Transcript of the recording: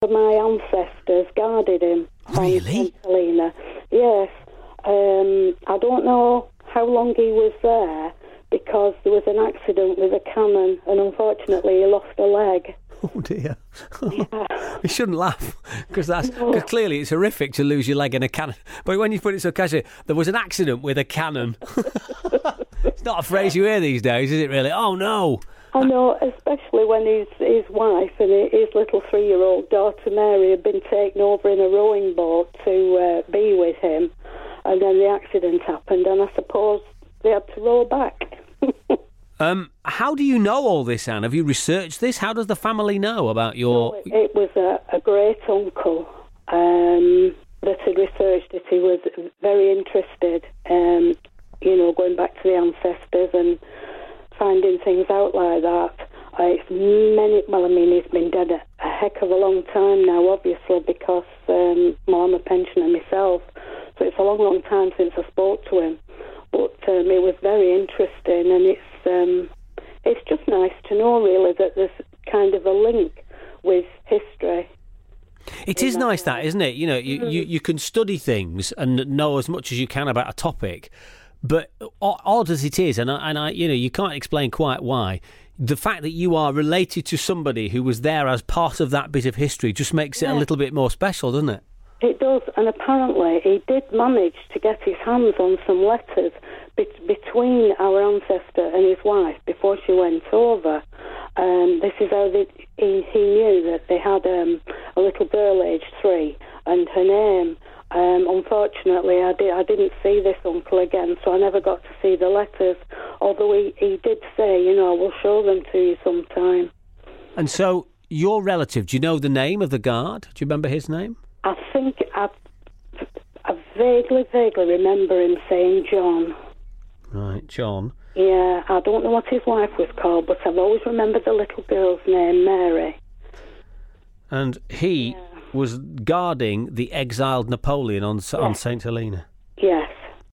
My ancestors guarded him. Really? On St Helena. Yes. I don't know how long he was there because there was an accident with a cannon and unfortunately he lost a leg. Oh dear. Yeah. You shouldn't laugh because clearly it's horrific to lose your leg in a cannon. But when you put it so casually, there was an accident with a cannon. It's not a phrase you hear these days, is it really? Oh no. I know, especially when his wife and his little 3-year-old daughter Mary had been taken over in a rowing boat to be with him, and then the accident happened, and I suppose they had to row back. How do you know all this, Anne? Have you researched this? How does the family know about your... No, it was a great uncle that had researched it. He was very interested, going back to the ancestors and finding things out like that. He's been dead a heck of a long time now, obviously, because I'm a pensioner myself, so it's a long, long time since I spoke to him. But it was very interesting, and it's just nice to know, really, that there's kind of a link with history. It is nice that, isn't it? You can study things and know as much as you can about a topic. But odd as it is, and I, you can't explain quite why, the fact that you are related to somebody who was there as part of that bit of history just makes it a little bit more special, doesn't it? It does, and apparently he did manage to get his hands on some letters between our ancestor and his wife before she went over. This is how he knew that they had a little girl aged 3, and her name... unfortunately, I didn't see this uncle again, so I never got to see the letters, although he did say, we'll show them to you sometime. And so, your relative, do you know the name of the guard? Do you remember his name? I think I vaguely remember him saying John. Right, John. Yeah, I don't know what his wife was called, but I've always remembered the little girl's name, Mary. And he... was guarding the exiled Napoleon on St Helena.